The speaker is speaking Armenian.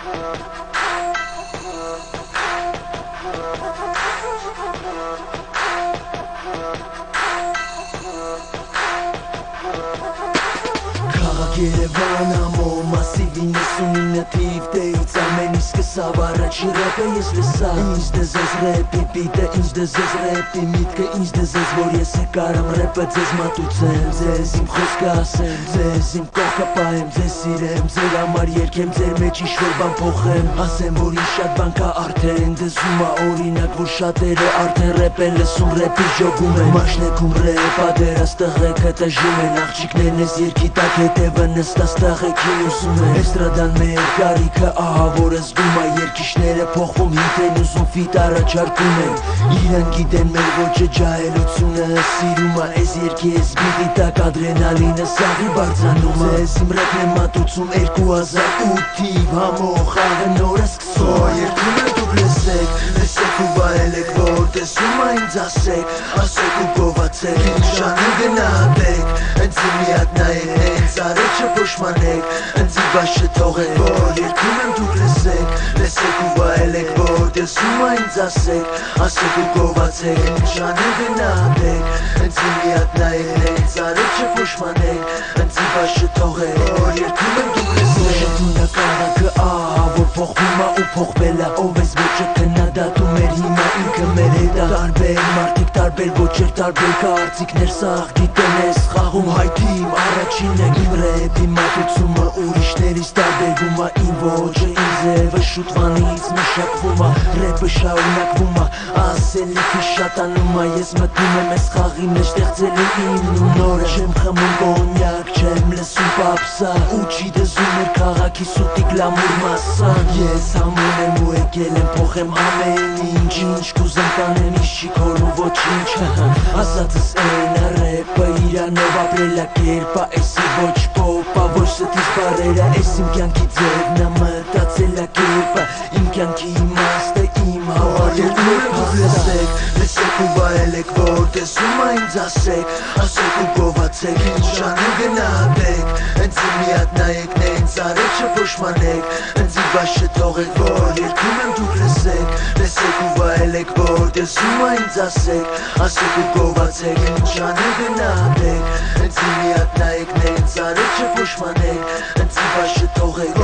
Երևանը մասիվին նեստումինատիվ դեից ամեն իսկս ավարաչի ռեպը ես լսա Ինձ դեզես ռեպի պիտը, ինձ դեզես ռեպի միտքը, ինձ դեզես որ ես է կարամ ռեպը ձեզ մատուցեմ Ձեզ իմ խոսքը ասեմ, ձեզ իմ կողքը պահեմ, ձեզ սիրեմ Ձեր համար երկեմ, ձեր մեջ ինչ-որ բան փոխեմ Ասեմ որ ինչ շատ բան կա արդեն դեզում ա օրինակ որ շատերը արդեն ռեպ են լսում ռեպի ժոգում են Մաշնեքում ռեպ ադերաստղ եք հտաժում են աղջիկներն ես երկի տակ հետևը նստաստաղ եք ուզում են Էստրադան մեր կարիքը ահա որ զգում ա երկիշները փոխվում հիտ են ուզում ֆիտ առաջարկում են Իրան գիտեն մեր ոճը ջահելությունը սիրում ա ես երկի ես բիդի տակ ադրենալինը սաղի բարձանում ա Ձեզ իմ ռեպն եմ մատուցում 2008 համող աղը նորը սկսում Երկում են դուք լսեք ու բայել եք որ տեսում ա ինձ ասեք ու գովացեք Ինչ շանում գնահատեք Հենց իմ միատ նայեք նենց արեչը պոշմանեք Հենց իմ բաշը թողեք որ երկում եմ դուք լսեք ու բայել եք որ տեսում ա ինձ ասեք ու գովացեք Ինչ շանում գնահատեք Հենց իմ միատ նայեք նենց արեչը պոշմանեք Հենց իմ բաշը թողեք որ երկում եմ դուք լսեք Դունա կարակը ահա որ փոխվում ա ու փոխվել ա Ով ես ոչը քննադատում էր հիմա ինքը մեր հետ ա Տարբեր մարդիկ տարբեր ոչեր տարբեր կարծիքներ սաղ գիտեն ես խաղում հայթիմ Առաջինը իմ ռեպի մատուցումը ուրիշներից տարբերվում ա Իմ ոչը իմ ձևը շուտվանից մշակվում ա Ռեպը շարունակվում ա ասելիքը շատանում ա Ես մտնում եմ ես խաղի մեջ ստեղծելու իմ նորը Չեմ խմում կոնյակ չեմ լսում պապսա Ու չի դզում էր քաղաքի սուտի գլամուր մասան Ես համոն եմ ու եկել եմ փոխեմ ամեն ինչ Ինչ կուզեմ կանեմ ինչ չի քորում ոչինչ Ասածս են ա ռեպը իրանով ապրելա կերպա Էսի ոչ պոպա ոչ ստից բարերա Էս իմ կյանքի ձևն ա մտածելա կերպա Իմ կյանքի իմաստը իմ հավատել Լսեք ու բայել եք որ տեսում ա ինձ ասեք ու գովացեք Ինչ շանում գնահատեք Հենց իմ միատ նայեք նենց արեչը պոշմանեք Հենց իմ բաշը թողեք որ երկում եմ դուք լսեք ու բայել եք որ տեսում ա ինձ ասեք ու գովացեք Ինչ շանում գնահատեք Հենց իմ միատ նայեք նենց արեչը պոշմանեք Հենց իմ բաշը թողեք